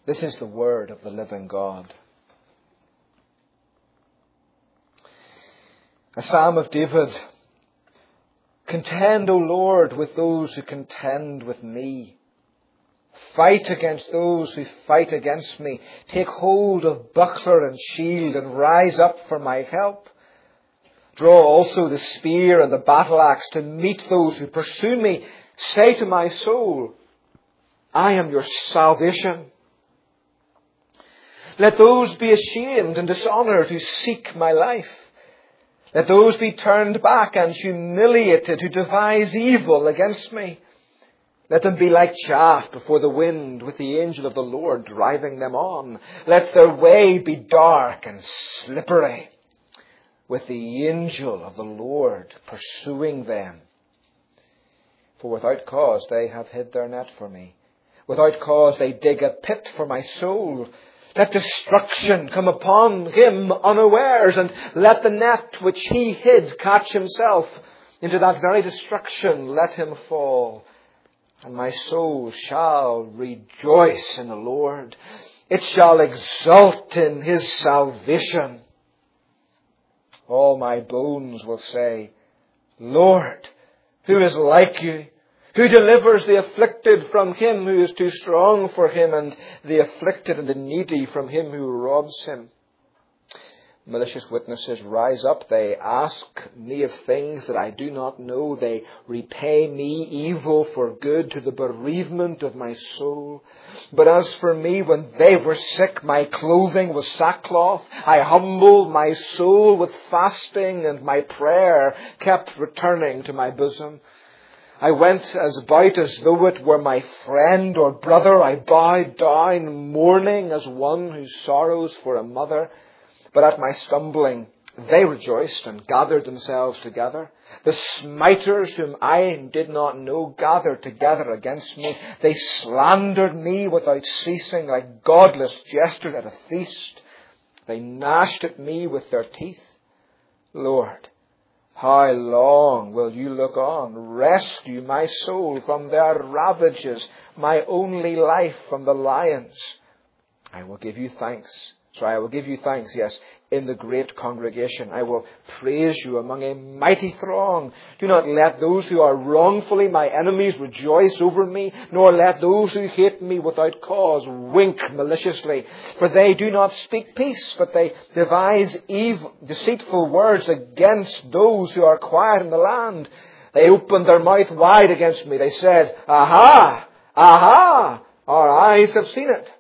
This is the word of the living God. A psalm of David. Contend, O Lord, with those who contend with me. Fight against those who fight against me. Take hold of buckler and shield and rise up for my help. Draw also the spear and the battle axe to meet those who pursue me. Say to my soul, I am your salvation. Let those be ashamed and dishonoured who seek my life. Let those be turned back and humiliated who devise evil against me. Let them be like chaff before the wind, with the angel of the Lord driving them on. Let their way be dark and slippery, with the angel of the Lord pursuing them. For without cause they have hid their net for me. Without cause they dig a pit for my soul. Let destruction come upon him unawares, and let the net which he hid catch himself. Into that very destruction let him fall. And my soul shall rejoice in the Lord. It shall exult in his salvation. All my bones will say, Lord, who is like you? Who delivers the afflicted from him who is too strong for him, and the afflicted and the needy from him who robs him? Malicious witnesses rise up. They ask me of things that I do not know. They repay me evil for good, to the bereavement of my soul. But as for me, when they were sick, my clothing was sackcloth. I humbled my soul with fasting, and my prayer kept returning to my bosom. I went about as though it were my friend or brother. I bowed down, mourning as one who sorrows for a mother. But at my stumbling, they rejoiced and gathered themselves together. The smiters whom I did not know gathered together against me. They slandered me without ceasing, like godless jesters at a feast. They gnashed at me with their teeth. Lord, how long will you look on? Rescue my soul from their ravages, my only life from the lions. I will give you thanks. I will give you thanks, yes, in the great congregation. I will praise you among a mighty throng. Do not let those who are wrongfully my enemies rejoice over me, nor let those who hate me without cause wink maliciously. For they do not speak peace, but they devise evil, deceitful words against those who are quiet in the land. They opened their mouth wide against me. They said, Aha! Aha! Our eyes have seen it.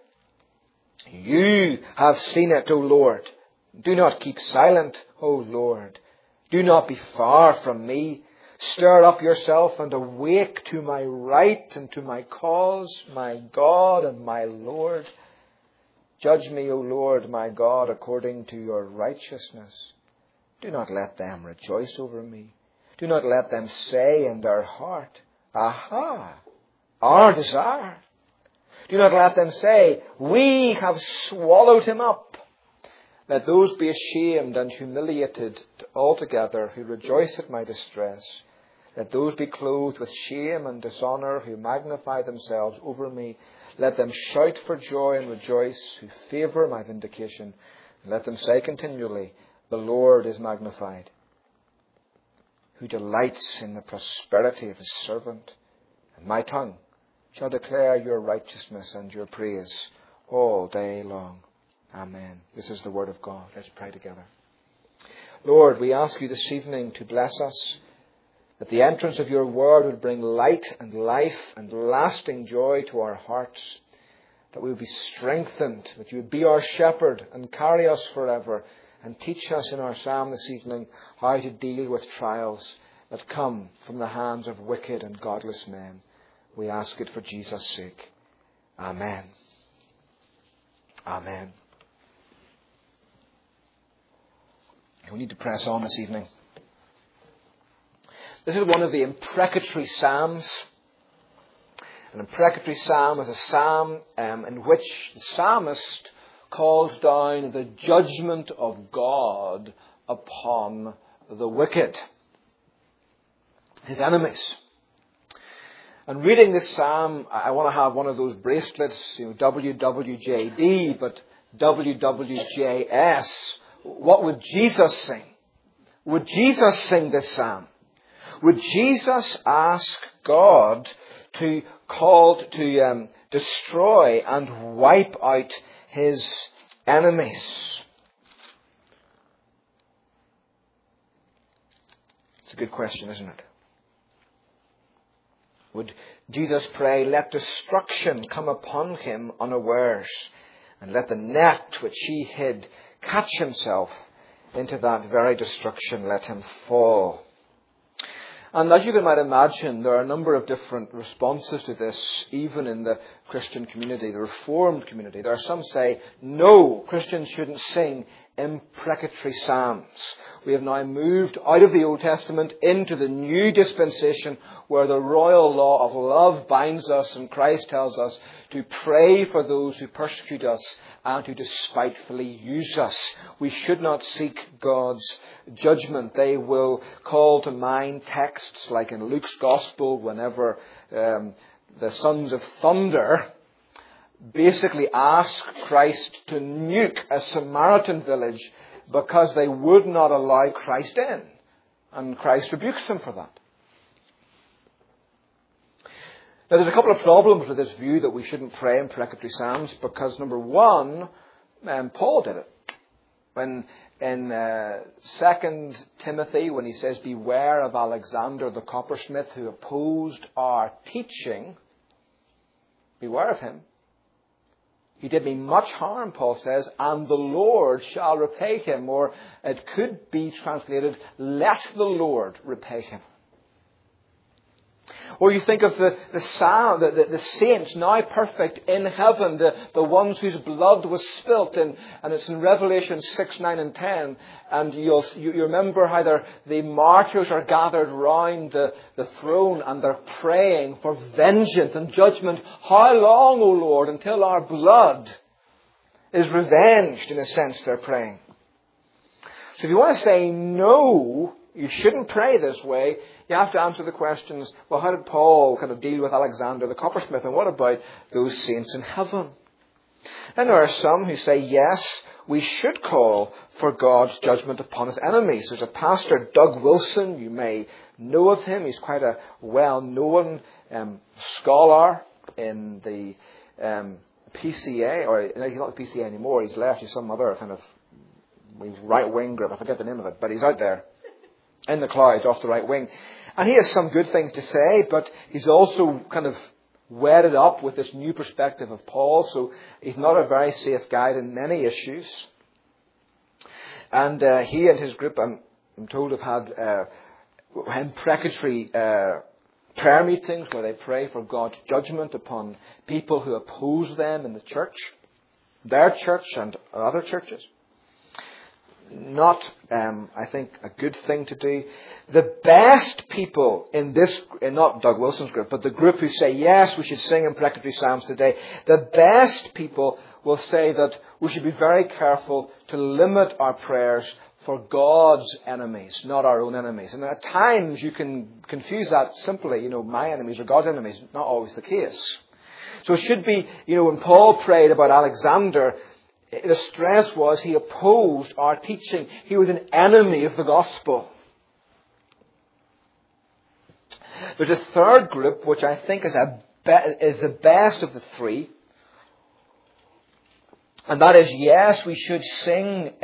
You have seen it, O Lord. Do not keep silent, O Lord. Do not be far from me. Stir up yourself and awake to my right and to my cause, my God and my Lord. Judge me, O Lord, my God, according to your righteousness. Do not let them rejoice over me. Do not let them say in their heart, Aha, our desire. Do not let them say, We have swallowed him up. Let those be ashamed and humiliated altogether who rejoice at my distress. Let those be clothed with shame and dishonour who magnify themselves over me. Let them shout for joy and rejoice who favour my vindication. And let them say continually, The Lord is magnified, who delights in the prosperity of his servant. And my tongue shall declare your righteousness and your praise all day long. Amen. This is the word of God. Let's pray together. Lord, we ask you this evening to bless us, that the entrance of your word would bring light and life and lasting joy to our hearts, that we would be strengthened, that you would be our shepherd and carry us forever, and teach us in our psalm this evening how to deal with trials that come from the hands of wicked and godless men. We ask it for Jesus' sake. Amen. Amen. We need to press on this evening. This is one of the imprecatory psalms. An imprecatory psalm is a psalm in which the psalmist calls down the judgment of God upon the wicked, his enemies. And reading this psalm, I want to have one of those bracelets, WWJD, but WWJS. What would Jesus sing? Would Jesus sing this psalm? Would Jesus ask God to destroy and wipe out his enemies? It's a good question, isn't it? Would Jesus pray, let destruction come upon him unawares, and let the net which he hid catch himself into that very destruction, let him fall? And as you might imagine, there are a number of different responses to this, even in the Christian community, the Reformed community. There are some say, no, Christians shouldn't sing imprecatory psalms. We have now moved out of the Old Testament into the new dispensation where the royal law of love binds us, and Christ tells us to pray for those who persecute us and who despitefully use us. We should not seek God's judgment. They will call to mind texts like in Luke's Gospel, whenever the sons of thunder basically ask Christ to nuke a Samaritan village because they would not allow Christ in. And Christ rebukes them for that. Now, there's a couple of problems with this view that we shouldn't pray imprecatory psalms, because number one, Paul did it. When in 2 Timothy, when he says, beware of Alexander the coppersmith who opposed our teaching, beware of him. He did me much harm, Paul says, and the Lord shall repay him. Or it could be translated, let the Lord repay him. Or you think of the saints now perfect in heaven, the ones whose blood was spilt, and it's in Revelation 6, 9 and 10. And you remember how the martyrs are gathered round the throne and they're praying for vengeance and judgment. How long, O Lord, until our blood is revenged, in a sense, they're praying. So if you want to say no, you shouldn't pray this way, you have to answer the questions, well, how did Paul kind of deal with Alexander the coppersmith, and what about those saints in heaven? And there are some who say, yes, we should call for God's judgment upon his enemies. There's a pastor, Doug Wilson, you may know of him. He's quite a well-known scholar in the PCA, or he's not the PCA anymore, he's left, he's some other kind of right-wing group, I forget the name of it, but he's out there in the clouds off the right wing. And he has some good things to say, but he's also kind of wedded up with this new perspective of Paul, so he's not a very safe guide in many issues. And he and his group, I'm told, have had imprecatory prayer meetings where they pray for God's judgment upon people who oppose them in the church, their church and other churches. Not, I think, a good thing to do. The best people in this, not Doug Wilson's group, but the group who say, yes, we should sing imprecatory psalms today, the best people will say that we should be very careful to limit our prayers for God's enemies, not our own enemies. And at times you can confuse that simply, my enemies are God's enemies. Not always the case. So it should be, when Paul prayed about Alexander, the stress was he opposed our teaching. He was an enemy of the gospel. There's a third group which I think is the best of the three. And that is, yes, we should sing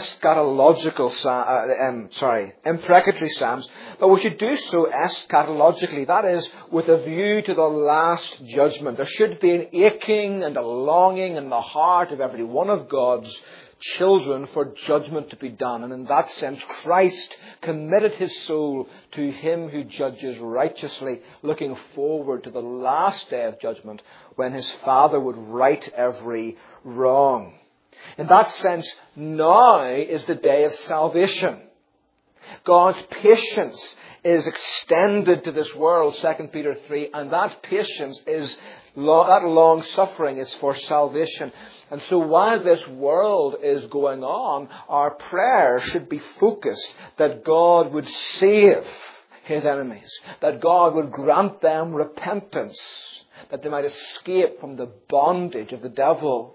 imprecatory psalms, but we should do so eschatologically. That is, with a view to the last judgment. There should be an aching and a longing in the heart of every one of God's children for judgment to be done. And in that sense, Christ committed his soul to him who judges righteously, looking forward to the last day of judgment when his Father would right every wrong. In that sense, now is the day of salvation. God's patience is extended to this world, 2 Peter 3, and that patience is, that long suffering is for salvation. And so while this world is going on, our prayer should be focused that God would save his enemies, that God would grant them repentance, that they might escape from the bondage of the devil.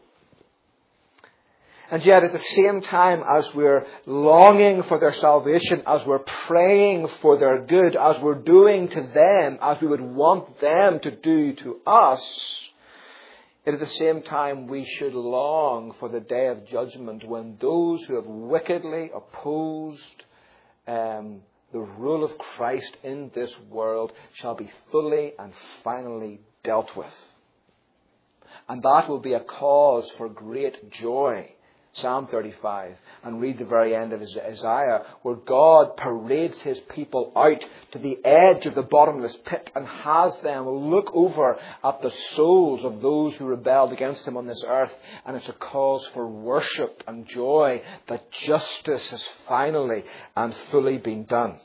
And yet at the same time as we're longing for their salvation, as we're praying for their good, as we're doing to them as we would want them to do to us, yet at the same time we should long for the day of judgment when those who have wickedly opposed the rule of Christ in this world shall be fully and finally dealt with. And that will be a cause for great joy. Psalm 35, and read the very end of Isaiah, where God parades his people out to the edge of the bottomless pit and has them look over at the souls of those who rebelled against him on this earth. And it's a cause for worship and joy that justice has finally and fully been done.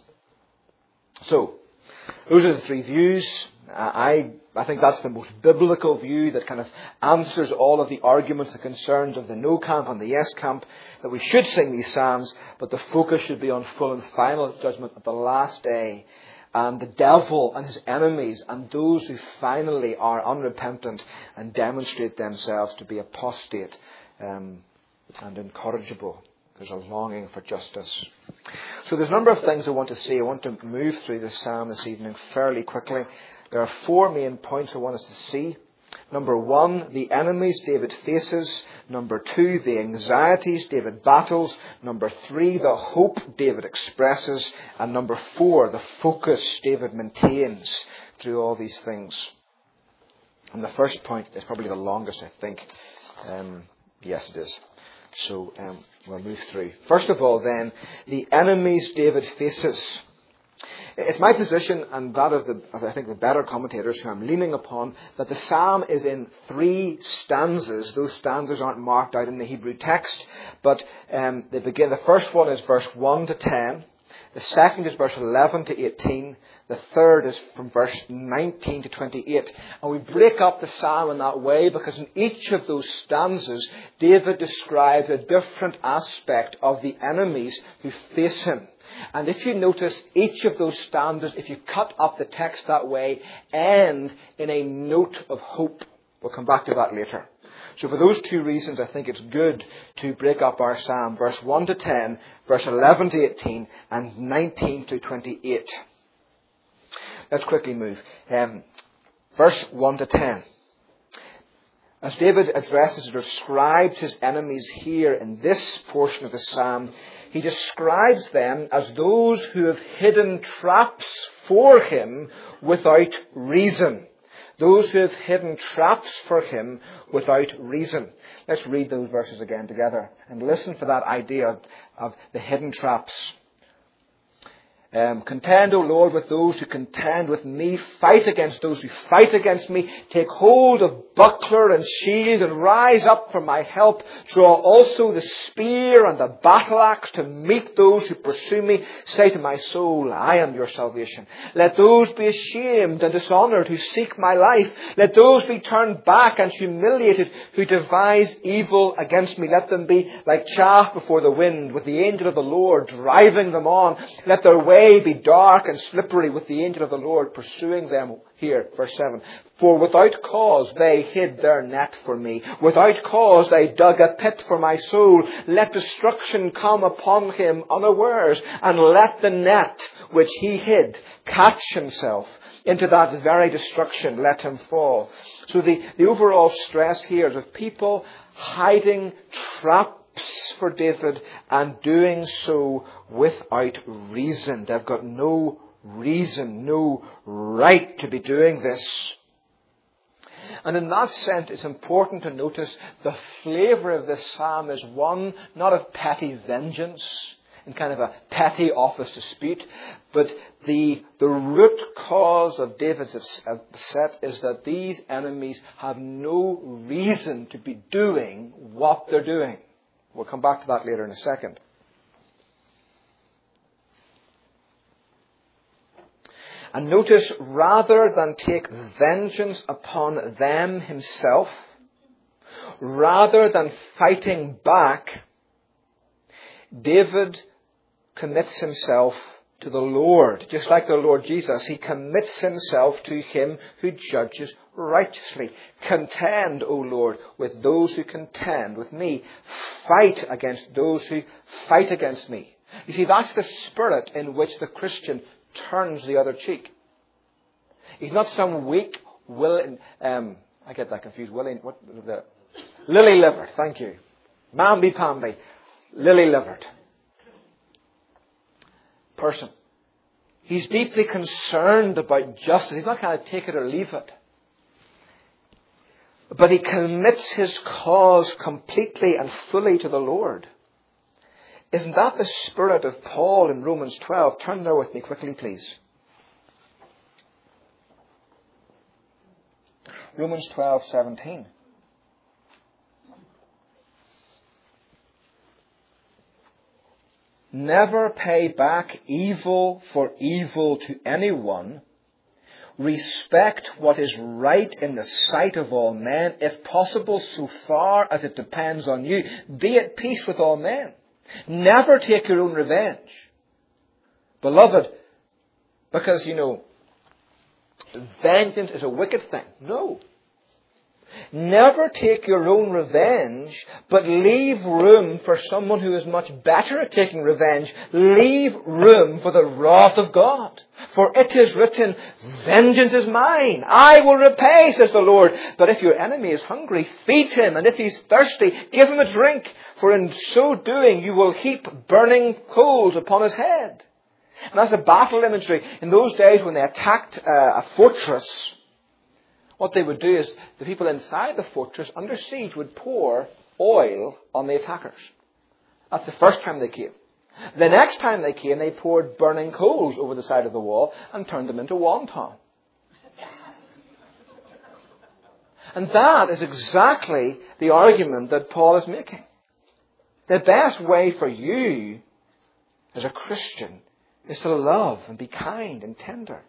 So, those are the three views. I think that's the most biblical view that kind of answers all of the arguments, the concerns of the no camp and the yes camp, that we should sing these psalms, but the focus should be on full and final judgment at the last day, and the devil and his enemies and those who finally are unrepentant and demonstrate themselves to be apostate and incorrigible. There's a longing for justice. So there's a number of things I want to say. I want to move through this psalm this evening fairly quickly. There are four main points I want us to see. Number one, the enemies David faces. Number two, the anxieties David battles. Number three, the hope David expresses. And number four, the focus David maintains through all these things. And the first point is probably the longest, I think. Yes, it is. So we'll move through. First of all, then, the enemies David faces. It's my position, and that of I think the better commentators who I'm leaning upon, that the psalm is in three stanzas. Those stanzas aren't marked out in the Hebrew text, but they begin. The first one is verse 1 to 10. The second is verse 11 to 18. The third is from verse 19 to 28. And we break up the psalm in that way because in each of those stanzas, David describes a different aspect of the enemies who face him. And if you notice, each of those stanzas, if you cut up the text that way, end in a note of hope. We'll come back to that later. So for those two reasons, I think it's good to break up our psalm. Verse 1 to 10, verse 11 to 18, and 19 to 28. Let's quickly move. Verse 1 to 10. As David addresses or describes his enemies here in this portion of the psalm, he describes them as those who have hidden traps for him without reason. Those who have hidden traps for him without reason. Let's read those verses again together and listen for that idea of the hidden traps. Contend, O Lord, with those who contend with me. Fight against those who fight against me. Take hold of buckler and shield and rise up for my help. Draw also the spear and the battle axe to meet those who pursue me. Say to my soul, I am your salvation. Let those be ashamed and dishonoured who seek my life. Let those be turned back and humiliated who devise evil against me. Let them be like chaff before the wind, with the angel of the Lord driving them on. Let their way be dark and slippery, with the angel of the Lord pursuing them. Here, verse 7. For without cause they hid their net for me. Without cause they dug a pit for my soul. Let destruction come upon him unawares, and let the net which he hid catch himself. Into that very destruction let him fall. So the overall stress here is of people hiding traps for David and doing so without reason. They've got no reason, no right to be doing this. And in that sense, it's important to notice the flavour of this psalm is one not of petty vengeance and kind of a petty office dispute, but the root cause of David's upset is that these enemies have no reason to be doing what they're doing. We'll come back to that later in a second. And notice, rather than take vengeance upon them himself, rather than fighting back, David commits himself to the Lord. Just like the Lord Jesus, he commits himself to him who judges righteously. Contend, O Lord, with those who contend with me. Fight against those who fight against me. You see, that's the spirit in which the Christian turns the other cheek. He's not some weak, I get that confused. Lily-livered, thank you. Mamby-pamby, lily-livered person. He's deeply concerned about justice. He's not going to take it or leave it. But he commits his cause completely and fully to the Lord. Isn't that the spirit of Paul in Romans 12? Turn there with me quickly, please. Romans 12:17. Never pay back evil for evil to anyone. Respect what is right in the sight of all men, if possible, so far as it depends on you. Be at peace with all men. Never take your own revenge. Beloved, because, vengeance is a wicked thing. No. Never take your own revenge, but leave room for someone who is much better at taking revenge. Leave room for the wrath of God. For it is written, vengeance is mine. I will repay, says the Lord. But if your enemy is hungry, feed him. And if he's thirsty, give him a drink. For in so doing, you will heap burning coals upon his head. And that's a battle imagery. In those days when they attacked a fortress, what they would do is the people inside the fortress under siege would pour oil on the attackers. That's the first time they came. The next time they came, they poured burning coals over the side of the wall and turned them into wonton. And that is exactly the argument that Paul is making. The best way for you as a Christian is to love and be kind and tender.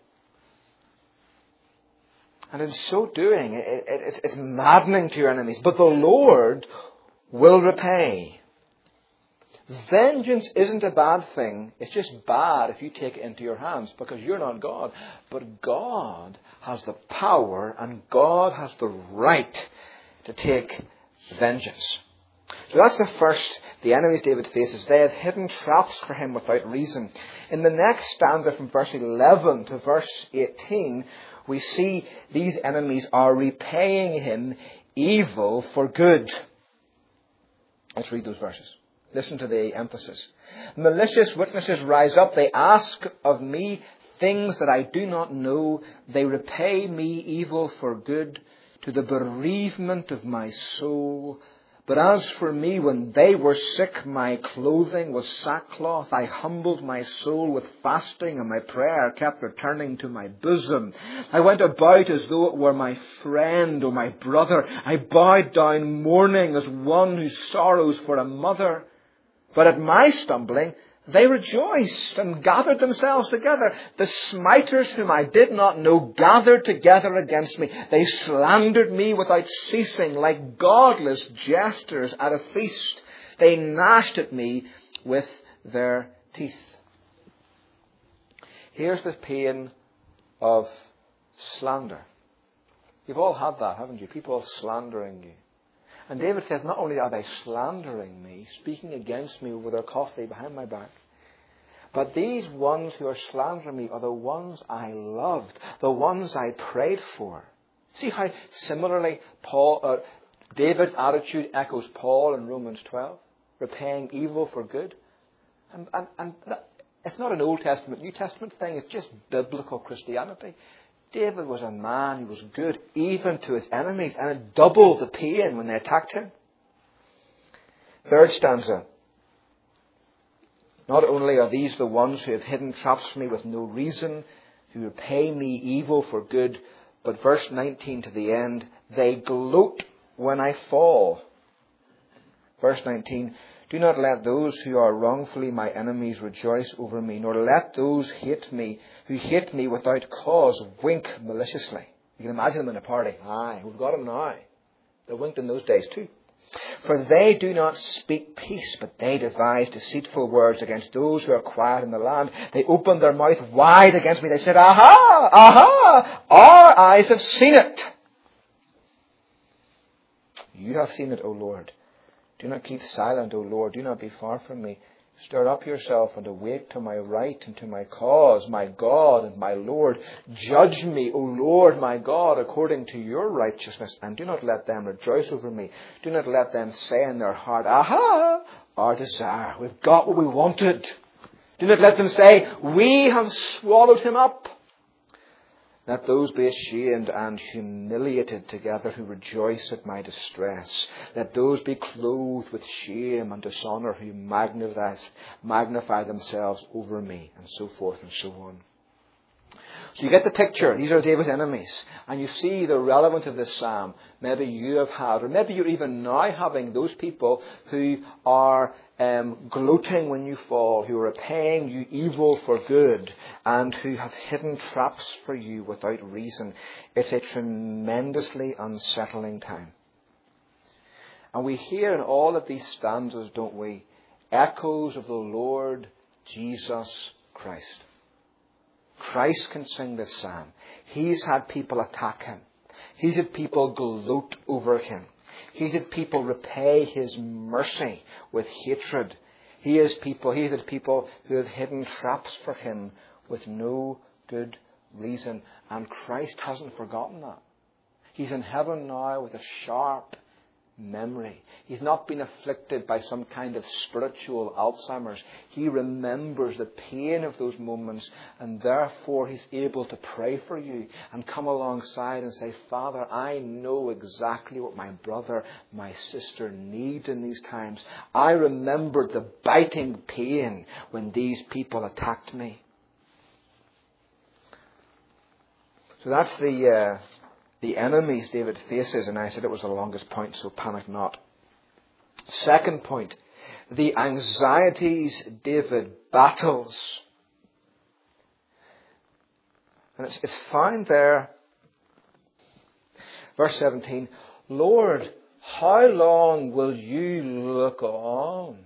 And in so doing, it's maddening to your enemies. But the Lord will repay. Vengeance isn't a bad thing. It's just bad if you take it into your hands, because you're not God. But God has the power and God has the right to take vengeance. So that's the enemies David faces. They have hidden traps for him without reason. In the next stanza from verse 11 to verse 18, we see these enemies are repaying him evil for good. Let's read those verses. Listen to the emphasis. Malicious witnesses rise up. They ask of me things that I do not know. They repay me evil for good, to the bereavement of my soul. But as for me, when they were sick, my clothing was sackcloth. I humbled my soul with fasting, and my prayer kept returning to my bosom. I went about as though it were my friend or my brother. I bowed down mourning as one who sorrows for a mother. But at my stumbling, they rejoiced and gathered themselves together. The smiters whom I did not know gathered together against me. They slandered me without ceasing, like godless jesters at a feast. They gnashed at me with their teeth. Here's the pain of slander. You've all had that, haven't you? People slandering you. And David says, not only are they slandering me, speaking against me over their coffee behind my back, but these ones who are slandering me are the ones I loved, the ones I prayed for. See how similarly David's attitude echoes Paul in Romans 12, repaying evil for good. And it's not an Old Testament, New Testament thing, it's just biblical Christianity. David was a man who was good even to his enemies, and it doubled the pain when they attacked him. Third stanza. Not only are these the ones who have hidden traps for me with no reason, who repay me evil for good, but verse 19 to the end, they gloat when I fall. Verse 19, do not let those who are wrongfully my enemies rejoice over me, nor let those who hate me without cause wink maliciously. You can imagine them in a party. Aye, we've got them now. They winked in those days too. For they do not speak peace, but they devise deceitful words against those who are quiet in the land. They opened their mouth wide against me. They said, Aha! Aha! Our eyes have seen it. You have seen it, O Lord. Do not keep silent, O Lord. Do not be far from me. Stir up yourself and awake to my right and to my cause, my God and my Lord. Judge me, O Lord, my God, according to your righteousness, and do not let them rejoice over me. Do not let them say in their heart, Aha, our desire. We've got what we wanted. Do not let them say, we have swallowed him up. Let those be ashamed and humiliated together who rejoice at my distress. Let those be clothed with shame and dishonor who magnify themselves over me, and so forth and so on. So you get the picture. These are David's enemies. And you see the relevance of this psalm. Maybe you have had, or maybe you're even now having those people who are gloating when you fall, who are repaying you evil for good, and who have hidden traps for you without reason. It's a tremendously unsettling time. And we hear in all of these stanzas, don't we, echoes of the Lord Jesus Christ. Christ can sing this psalm. He's had people attack him. He's had people gloat over him. He's had people repay his mercy with hatred. He had people who have hidden traps for him with no good reason. And Christ hasn't forgotten that. He's in heaven now with a sharp memory. He's not been afflicted by some kind of spiritual Alzheimer's. He remembers the pain of those moments, and therefore he's able to pray for you and come alongside and say, Father, I know exactly what my brother, my sister needs in these times. I remembered the biting pain when these people attacked me. So that's the enemies David faces, and I said it was the longest point, so panic not. Second point, the anxieties David battles. And it's found there, verse 17, Lord, how long will you look on?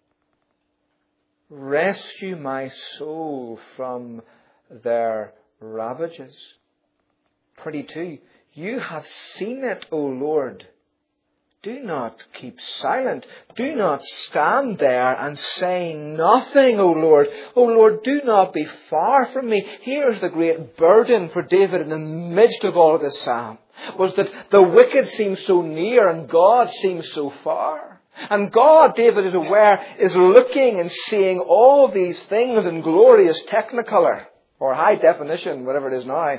Rescue my soul from their ravages. 22, you have seen it, O Lord. Do not keep silent. Do not stand there and say nothing, O Lord. O Lord, do not be far from me. Here's the great burden for David in the midst of all of this psalm, was that the wicked seem so near and God seems so far. And God, David is aware, is looking and seeing all these things in glorious technicolor, or high definition, whatever it is now.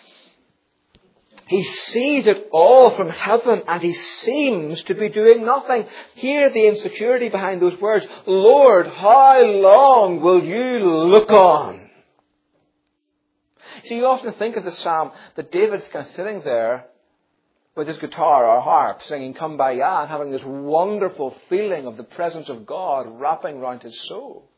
He sees it all from heaven, and he seems to be doing nothing. Hear the insecurity behind those words. Lord, how long will you look on? So you often think of the psalm that David's kind of sitting there with his guitar or harp singing Kumbaya and having this wonderful feeling of the presence of God wrapping around his soul.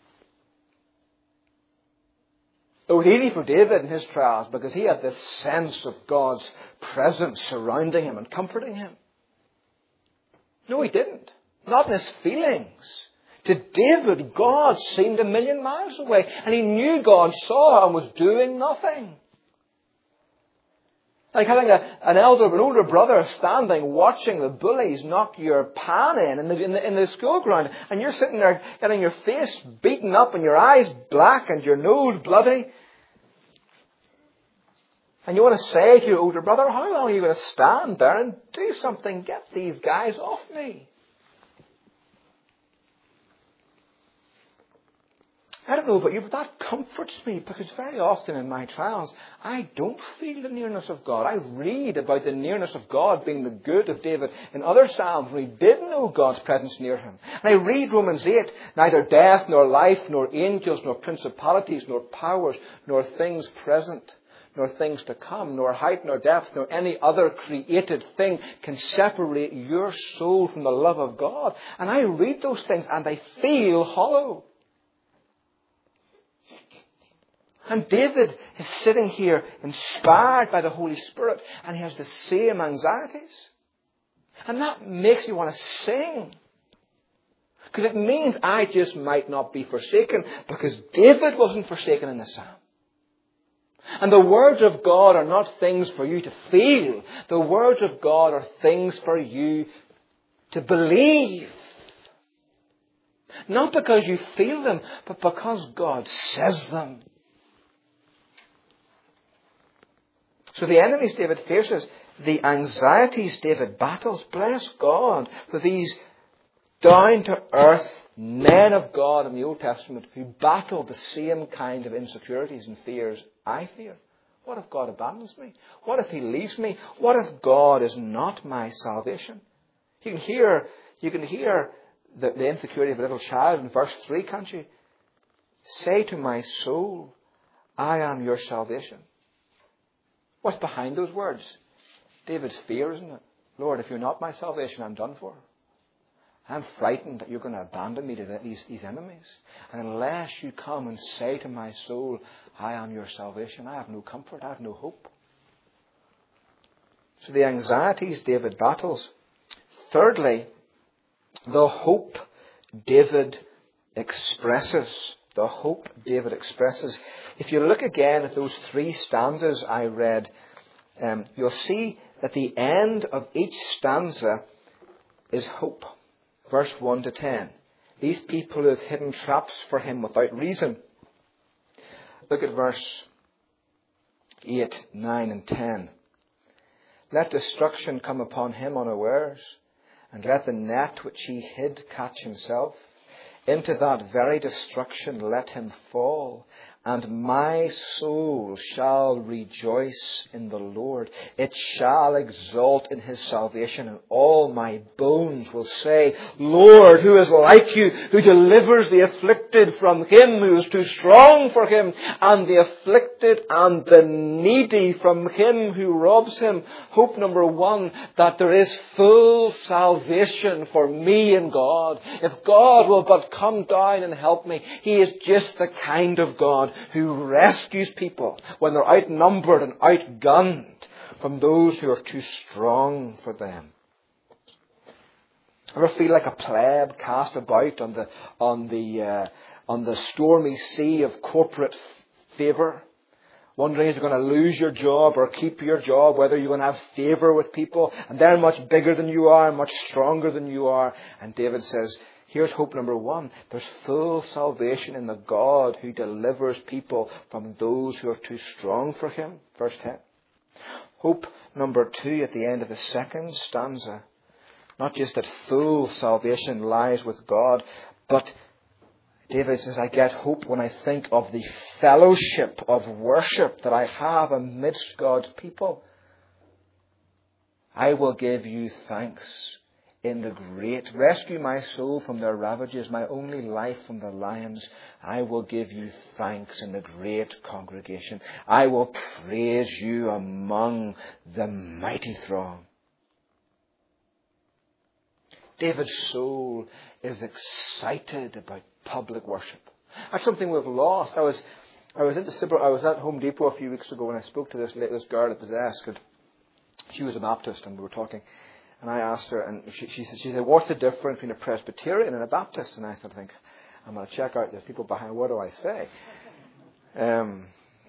It was easy for David in his trials because he had this sense of God's presence surrounding him and comforting him. No, he didn't. Not in his feelings. To David, God seemed a million miles away, and he knew God saw and was doing nothing. Like having an older brother standing watching the bullies knock your pan in the school ground, and you're sitting there getting your face beaten up and your eyes black and your nose bloody. And you want to say to your older brother, how long are you going to stand there and do something? Get these guys off me. I don't know about you, but that comforts me, because very often in my trials, I don't feel the nearness of God. I read about the nearness of God being the good of David in other psalms when he did know God's presence near him. And I read Romans 8, neither death, nor life, nor angels, nor principalities, nor powers, nor things present, nor things to come, nor height, nor depth, nor any other created thing can separate your soul from the love of God. And I read those things and they feel hollow. And David is sitting here inspired by the Holy Spirit, and he has the same anxieties. And that makes you want to sing. Because it means I just might not be forsaken, because David wasn't forsaken in the psalm. And the words of God are not things for you to feel. The words of God are things for you to believe. Not because you feel them, but because God says them. So the enemies David faces, the anxieties David battles, bless God for these down-to-earth men of God in the Old Testament who battle the same kind of insecurities and fears I fear. What if God abandons me? What if He leaves me? What if God is not my salvation? You can hear the insecurity of a little child in verse 3, can't you? Say to my soul, I am your salvation. What's behind those words? David's fear, isn't it? Lord, if you're not my salvation, I'm done for. I'm frightened that you're going to abandon me to these enemies. And unless you come and say to my soul, I am your salvation, I have no comfort, I have no hope. So the anxieties David battles. Thirdly, the hope David expresses. The hope David expresses. If you look again at those 3 stanzas I read, you'll see that the end of each stanza is hope. Verse 1 to 10. These people who have hidden traps for him without reason. Look at verse 8, 9 and 10. Let destruction come upon him unawares, and let the net which he hid catch himself. Into that very destruction let him fall, and my soul shall rejoice in the Lord. It shall exult in his salvation, and all my bones will say, Lord, who is like you, who delivers the afflicted from him who is too strong for him, and the afflicted and the needy from him who robs him. Hope number 1, that there is full salvation for me in God. If God will but come down and help me, He is just the kind of God who rescues people when they're outnumbered and outgunned from those who are too strong for them. Ever feel like a pleb cast about on the stormy sea of corporate favour? Wondering if you're going to lose your job or keep your job, whether you're going to have favour with people, and they're much bigger than you are, much stronger than you are. And David says, here's hope number 1. There's full salvation in the God who delivers people from those who are too strong for him. Verse 10. Hope number 2 at the end of the second stanza. Not just that full salvation lies with God, but David says, I get hope when I think of the fellowship of worship that I have amidst God's people. I will give you thanks in the great. Rescue my soul from their ravages, my only life from the lions. I will give you thanks in the great congregation. I will praise you among the mighty throng. David's soul is excited about public worship. That's something we've lost. I was at Home Depot a few weeks ago and I spoke to this girl at the desk, and she was a Baptist, and we were talking. And I asked her, and she said, what's the difference between a Presbyterian and a Baptist? And I started to think, I'm going to check out the people behind, what do I say? And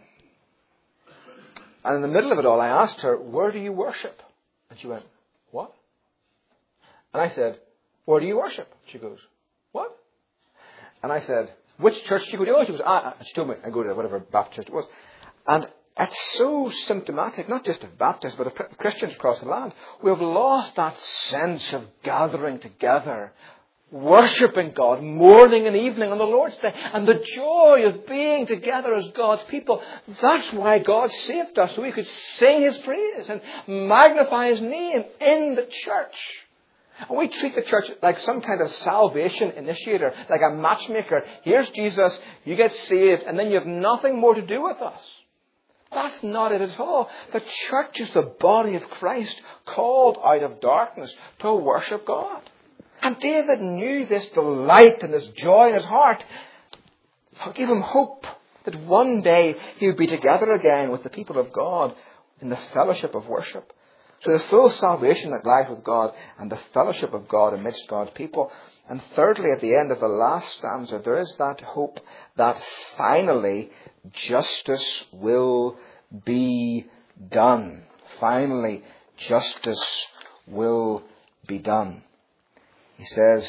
in the middle of it all, I asked her, where do you worship? And she went, what? And I said, where do you worship? She goes, what? And I said, which church do you go to? Oh, she goes, she told me, I go to whatever Baptist church it was. And it's so symptomatic, not just of Baptists, but of Christians across the land. We've lost that sense of gathering together, worshipping God morning and evening on the Lord's Day, and the joy of being together as God's people. That's why God saved us, so we could sing His praise and magnify His name in the church. And we treat the church like some kind of salvation initiator, like a matchmaker. Here's Jesus, you get saved, and then you have nothing more to do with us. That's not it at all. The church is the body of Christ, called out of darkness to worship God. And David knew this delight and this joy in his heart. It gave him hope that one day he would be together again with the people of God in the fellowship of worship. So the full salvation that lies with God and the fellowship of God amidst God's people. And thirdly, at the end of the last stanza, there is that hope that finally justice will be done. Finally, justice will be done. He says,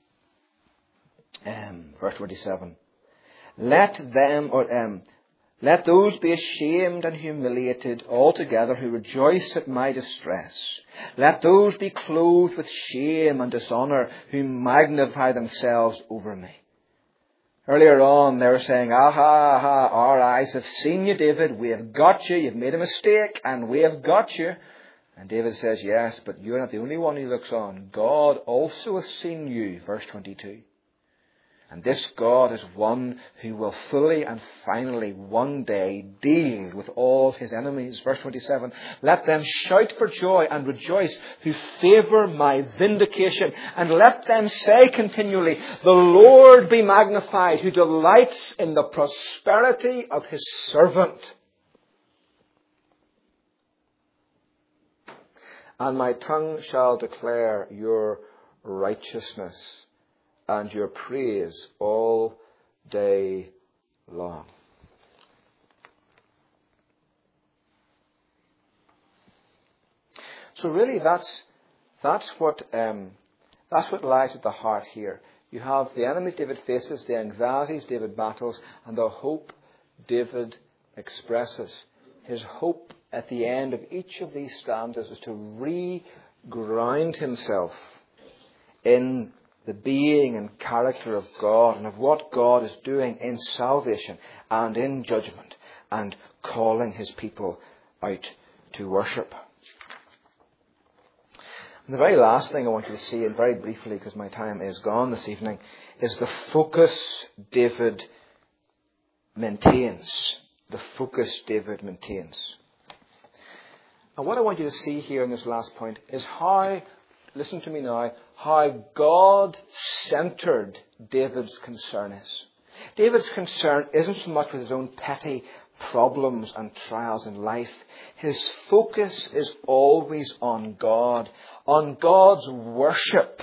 verse 27, let those be ashamed and humiliated altogether who rejoice at my distress. Let those be clothed with shame and dishonour who magnify themselves over me. Earlier on, they were saying, aha, our eyes have seen you, David. We have got you. You've made a mistake, and we have got you. And David says, yes, but you're not the only one who looks on. God also has seen you. Verse 22. And this God is one who will fully and finally one day deal with all his enemies. Verse 27, let them shout for joy and rejoice who favour my vindication. And let them say continually, the Lord be magnified who delights in the prosperity of his servant. And my tongue shall declare your righteousness and your praise all day long. So really that's what lies at the heart here. You have the enemies David faces, the anxieties David battles, and the hope David expresses. His hope at the end of each of these stanzas is to re-ground himself in the being and character of God and of what God is doing in salvation and in judgment and calling his people out to worship. And the very last thing I want you to see, and very briefly because my time is gone this evening, is the focus David maintains. The focus David maintains. And what I want you to see here in this last point is how, listen to me now, how God-centered David's concern is. David's concern isn't so much with his own petty problems and trials in life. His focus is always on God, on God's worship.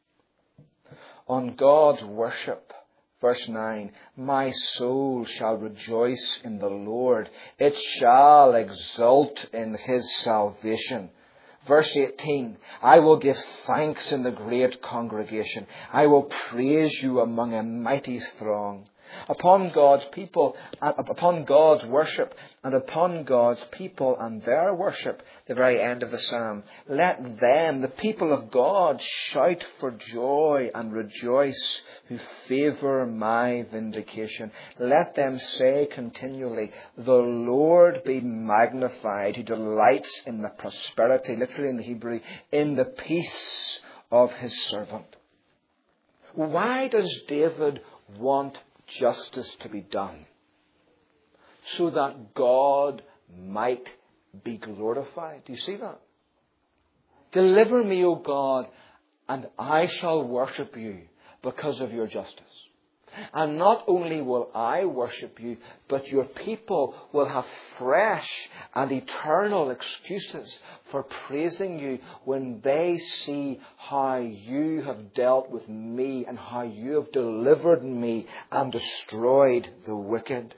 On God's worship. Verse 9, my soul shall rejoice in the Lord. It shall exult in his salvation. Verse 18, I will give thanks in the great congregation. I will praise you among a mighty throng. Upon God's people, upon God's worship, and upon God's people and their worship, the very end of the psalm, let them, the people of God, shout for joy and rejoice who favour my vindication. Let them say continually, the Lord be magnified, who delights in the prosperity, literally in the Hebrew, in the peace of his servant. Why does David want justice to be done? So that God might be glorified. Do you see that? Deliver me, O God, and I shall worship you because of your justice. And not only will I worship you, but your people will have fresh and eternal excuses for praising you when they see how you have dealt with me and how you have delivered me and destroyed the wicked.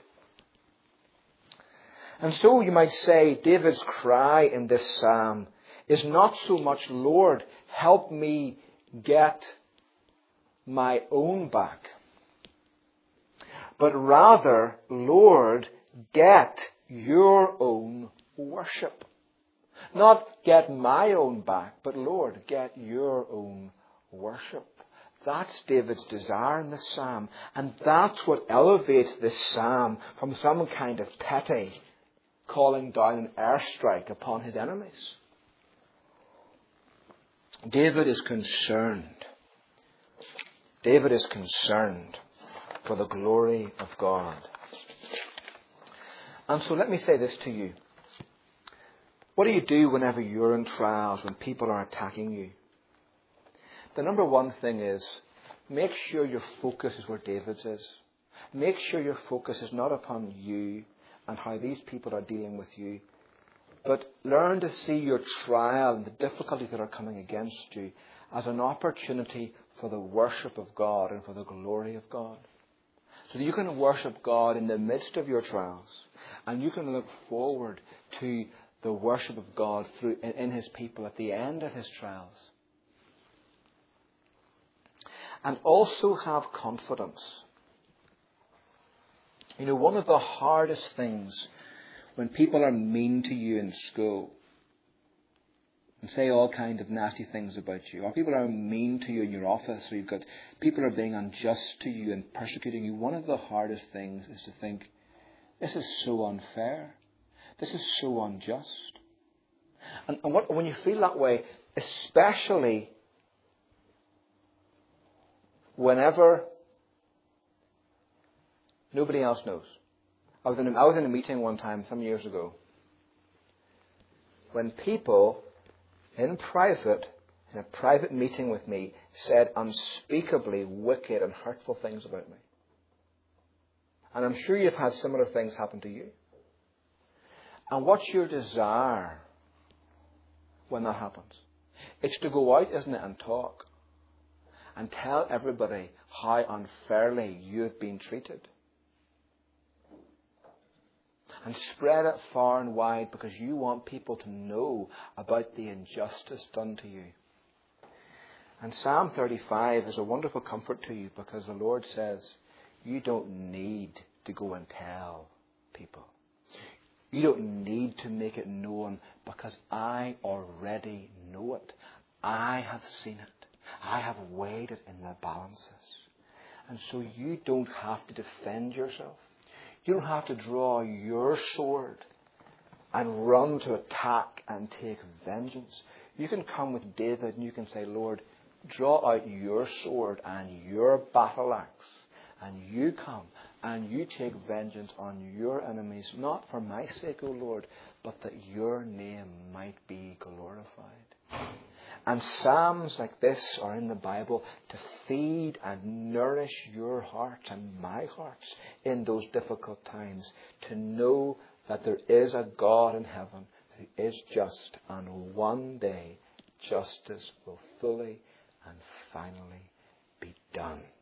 And so you might say David's cry in this psalm is not so much, Lord, help me get my own back, but rather, Lord, get your own worship. Not get my own back, but Lord, get your own worship. That's David's desire in this psalm. And that's what elevates this psalm from some kind of petty calling down an airstrike upon his enemies. David is concerned. David is concerned for the glory of God. And so let me say this to you. What do you do whenever you're in trials, when people are attacking you? The number one thing is, make sure your focus is where David's is. Make sure your focus is not upon you and how these people are dealing with you, But learn to see your trial and the difficulties that are coming against you as an opportunity for the worship of God and for the glory of God. So that you can worship God in the midst of your trials. And you can look forward to the worship of God in His people at the end of His trials. And also have confidence. You know, one of the hardest things when people are mean to you in school and say all kinds of nasty things about you, or people are mean to you in your office, or you've got people are being unjust to you and persecuting you, one of the hardest things is to think, this is so unfair. This is so unjust. And when you feel that way, especially whenever nobody else knows. I was in a meeting one time, some years ago, when people in a private meeting with me, said unspeakably wicked and hurtful things about me. And I'm sure you've had similar things happen to you. And what's your desire when that happens? It's to go out, isn't it, and talk. And tell everybody how unfairly you've been treated. And spread it far and wide because you want people to know about the injustice done to you. And Psalm 35 is a wonderful comfort to you because the Lord says, you don't need to go and tell people. You don't need to make it known because I already know it. I have seen it. I have weighed it in the balances. And so you don't have to defend yourself. You don't have to draw your sword and run to attack and take vengeance. You can come with David and you can say, Lord, draw out your sword and your battle axe. And you come and you take vengeance on your enemies, not for my sake, O Lord, but that your name might be glorified. And psalms like this are in the Bible to feed and nourish your hearts and my hearts in those difficult times. To know that there is a God in heaven who is just, and one day justice will fully and finally be done.